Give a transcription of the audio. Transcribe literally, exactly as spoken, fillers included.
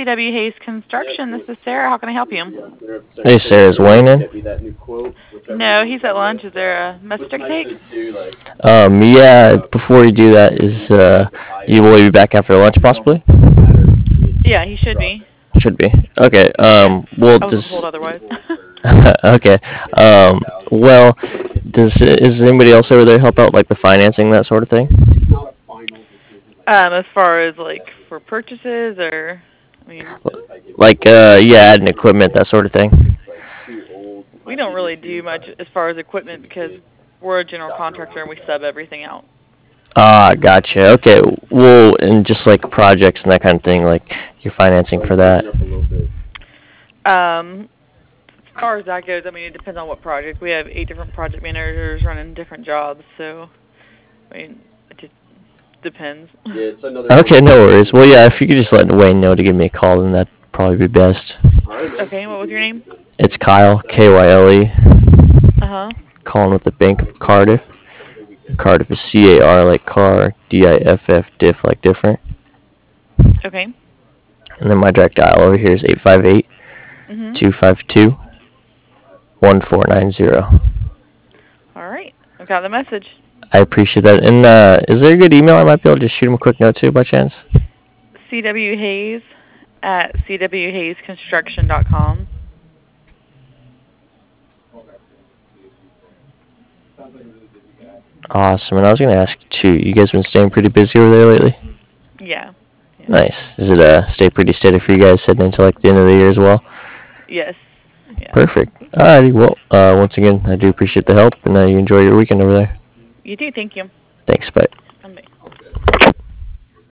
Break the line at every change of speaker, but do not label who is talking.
C W Hayes Construction. This is Sarah. How can I help you?
Hey, Sarah, is Wayne in?
No, he's at lunch. Is there a message I can take?
Um, yeah, before you do that, is, uh, you will you be back after lunch, possibly?
Yeah, he should be.
Should be. Okay,
Yeah.
um, well,
I was
does...
told otherwise.
okay, um, well, does, is anybody else over there help out, like, the financing, that sort of thing?
um, as far as like for purchases or, I mean,
Like, uh, yeah, adding equipment, that sort of thing?
we don't really do much as far as equipment because we're a general contractor and we sub everything out.
Ah, gotcha. Okay, well, and just, like, projects and that kind of thing, like, you're financing for that?
Um, as far as that goes, I mean, it depends on what project. We have eight different project managers running different jobs, so, I mean, it just depends.
Okay, no worries. Well, yeah, if you could just let Wayne know to give me a call, then that'd probably be best.
Okay, what was your name?
It's Kyle, K Y L E,
Uh-huh.
calling with the Bank of Cardiff. Cardiff is C A R like car, D I F F, diff like different.
Okay.
And then my direct dial over here is eight five eight, two five two, one four nine zero.
All right. I've got the message.
I appreciate that. And uh, is there a good email I might be able to just shoot him a quick note to by chance?
C W Hayes at c w hayes construction dot com.
Awesome. And I was going to ask you too, you guys been staying pretty busy over there lately?
Yeah. yeah.
Nice. Does it uh, stay pretty steady for you guys heading into like the end of the year as well?
Yes. Yeah.
Perfect. Alrighty. Well, uh, once again, I do appreciate the help, and uh, you enjoy your weekend over there.
You too. Thank you.
Thanks. Bye.
Bye.